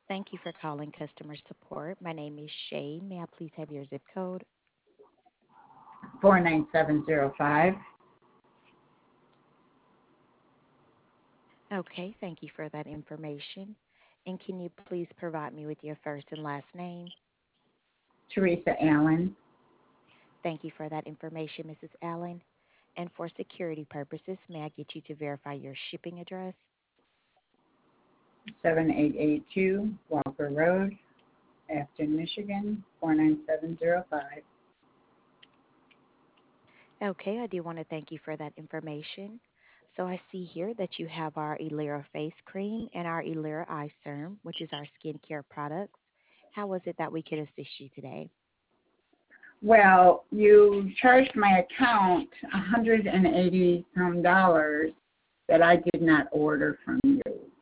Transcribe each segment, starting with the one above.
Thank you for calling customer support. My name is Shay. May I please have your zip code? 49705. Okay, thank you for that information. And can you please provide me with your first and last name? Teresa Allen, Thank you for that information, Mrs. Allen. And for security purposes, may I get you to verify your shipping address? 7882 Walker Road, Afton, Michigan, 49705. Okay, I do want to thank you for that information. So I see here that you have our Elira face cream and our Elira eye serum, which is our skincare products. How was it that we could assist you today? Well, you charged my account $180 some dollars that I did not order from you.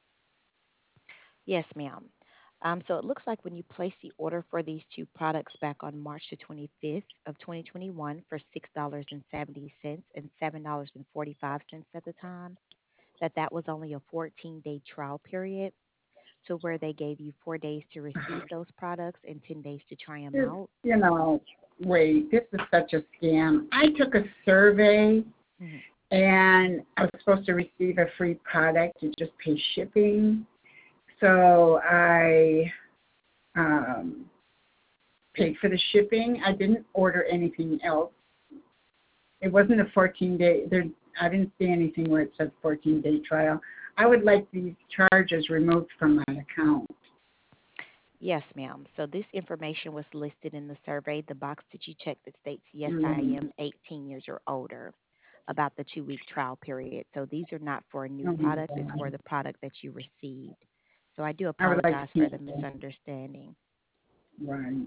Yes, ma'am. So it looks like when you placed the order for these two products back on March the 25th of 2021 for $6.70 and $7.45 at the time, that was only a 14-day trial period. So where they gave you 4 days to receive those products and 10 days to try them out. You know, wait, this is such a scam. I took a survey Mhm. and I was supposed to receive a free product and just pay shipping. So I paid for the shipping. I didn't order anything else. It wasn't a 14-day. There, I didn't see anything where it said 14-day trial. I would like these charges removed from my account. Yes, ma'am. So this information was listed in the survey, the box that you checked that states, yes, I Mm. am 18 years or older, about the 2 week trial period. So these are not for a new Oh my product, it's for God. the product that you received. So I do I would like apologize to for the cancel. misunderstanding. Right.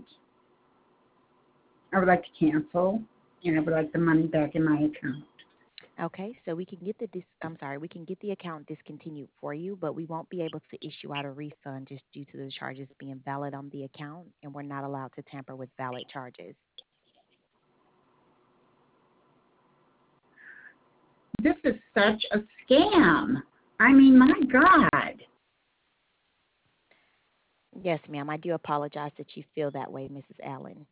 I would like to cancel, and I would like the money back in my account. Okay, so we can get we can get the account discontinued for you, but we won't be able to issue out a refund just due to the charges being valid on the account, and we're not allowed to tamper with valid charges. This is such a scam. I mean, my God. Yes, ma'am. I do apologize that you feel that way, Mrs. Allen.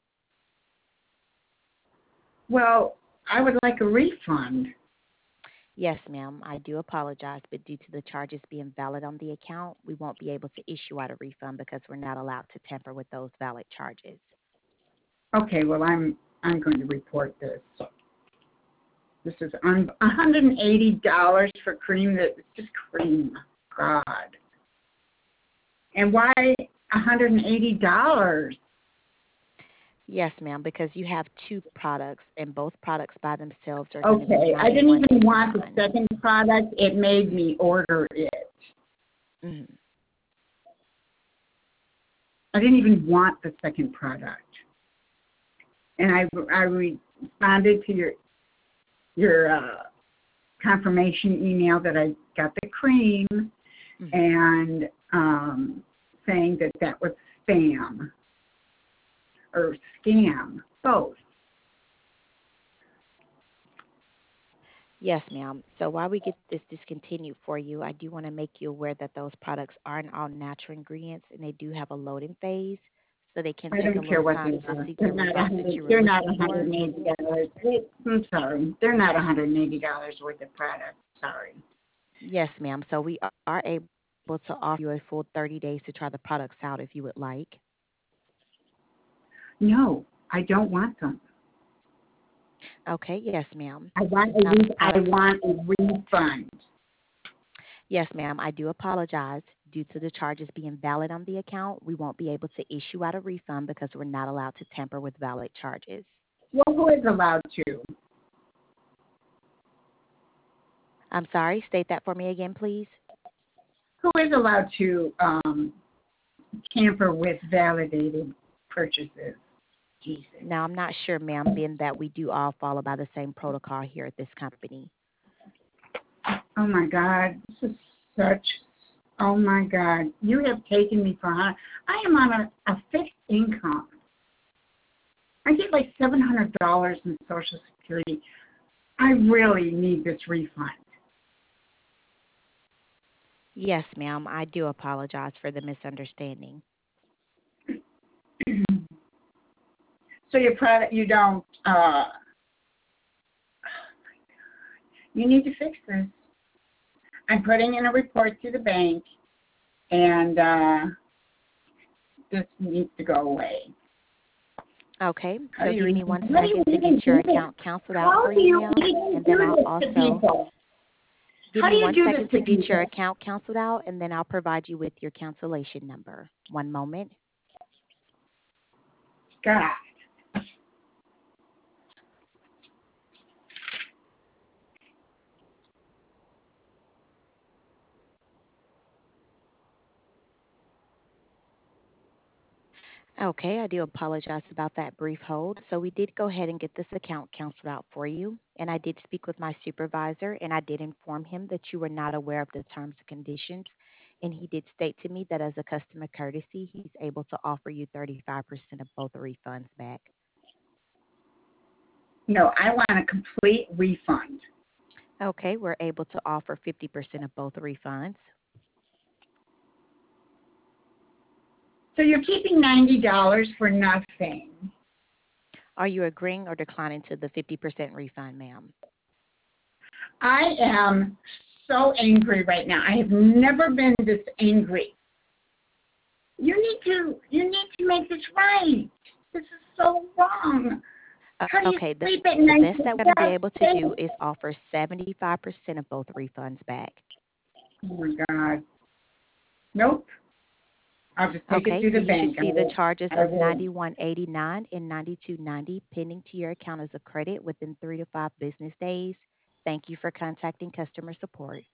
Well, I would like a refund. Yes, ma'am. I do apologize, but due to the charges being valid on the account, we won't be able to issue out a refund because we're not allowed to tamper with those valid charges. Okay, well, I'm going to report this. This is $180 for cream that it's just cream. God. And why $180? Yes, ma'am, because you have two products, and both products by themselves are going to be Okay, I didn't even want the 91.81. second product. It made me order it. Mm. I didn't even want the second product. And I responded to your confirmation email that I got the cream Mm. and saying that was spam or scam, both. Yes, ma'am. So while we get this discontinued for you, I do want to make you aware that those products aren't all natural ingredients, and they do have a loading phase, so they can I take a don't care little what they time to are. seek They're the not results that you were They're not looking for. $180. I'm sorry. They're not $180 worth of product. Sorry. Yes, ma'am. So we are able to offer you a full 30 days to try the products out if you would like. No, I don't want them. Okay, yes, ma'am. I want Now the I products, want a refund. yes, ma'am. I do apologize. Due to the charges being valid on the account, we won't be able to issue out a refund because we're not allowed to tamper with valid charges. Well, who is allowed to? I'm sorry, state that for me again, please. Who is allowed to tamper with validated purchases? Jesus. Now, I'm not sure, ma'am, being that we do all follow by the same protocol here at this company. Oh my God, this is such. Oh my God, you have taken me for. I am on a fixed income. I get like $700 in Social Security. I really need this refund. Yes, ma'am. I do apologize for the misunderstanding. So your product, you don't. You need to fix this. I'm putting in a report to the bank, and this needs to go away. Okay, How so do you give me even, one how do you second to even get your do this? account canceled out How for do you, you ma'am. even And then do I'll this to also people? give How me do you one do this second to to get your people? account canceled out, and then I'll provide you with your cancellation number. One moment. God. Okay, I do apologize about that brief hold. So we did go ahead and get this account canceled out for you. And I did speak with my supervisor and I did inform him that you were not aware of the terms and conditions. And he did state to me that as a customer courtesy, he's able to offer you 35% of both the refunds back. No, I want a complete refund. Okay, we're able to offer 50% of both refunds. So you're keeping $90 for nothing. Are you agreeing or declining to the 50% refund, ma'am? I am so angry right now. I have never been this angry. You need to make this right. This is so wrong. How do you Okay, sleep at the night best that we're going to be without able to do saying, is offer 75% of both refunds back. oh my God. Nope. I'll just take it Okay, to so the you should bank. see the charges I of will. 91.89 and 92.90 pending to your account as a credit within 3 to 5 business days. Thank you for contacting customer support.